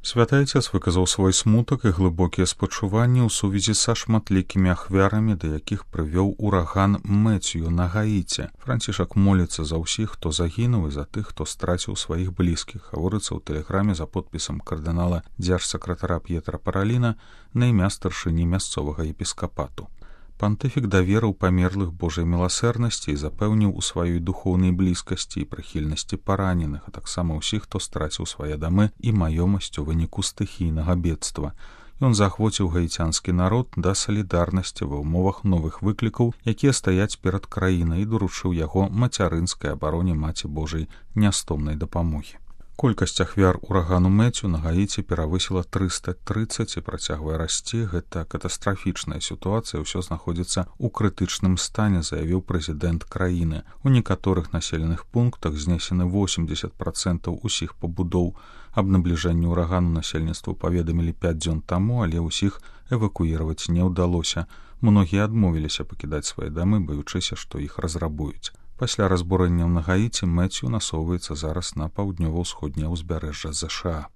Святы Отец выказаў свой смутак і глыбокія спачуванні ў сувязі са шматлікімі ахвярамі, да якіх прывёў ураган Мэцью на Гаіце. Францішак моліцца за ўсіх, хто загінуў, і за тых, хто страціў сваіх блізкіх, гаворыцца ў тэлеграме за подпісам кардынала дзяржсакратара П'етра Параліна на імя старшыні мясцовага епіскапату. Пантыфік даверыў памерлых Божай міласэрнасці і запэўніў у сваёй духоўнай блізкасці і прыхільнасці параненых, а таксама ўсіх, хто страціў свае дамы і маёмасць у выніку стыхійнага бедства. Ён заахвоціў гаіцянскі народ да салідарнасці ва ўмовах новых выклікаў, якія стаяць перад краінай, і даручыў яго мацярынскай абароне Маці Божай нястомнай дапамогі. Колькасць ахвяр урагану Мэцью на Гаіце перавысіла 330 і працягвае расці. Гэта катастрафічная сітуацыя, ўсё знаходзіцца ў крытычным стане, заявіў прэзідэнт краіны. У некаторых населеных пунктах знесены 80% усіх пабудоў. Аб набліжэнні ўрагану насельніцтву паведамілі 5 дзён таму, але ўсіх эвакуіраваць не ўдалося. Многія адмовіліся пакідаць свае дамы, баючыся, што іх разрабуюць. Пасля разбурэнняў на Гаіце Мэцью насоўваецца зараз на паўднёва-ўсходняе ўзбярэжжа ЗША.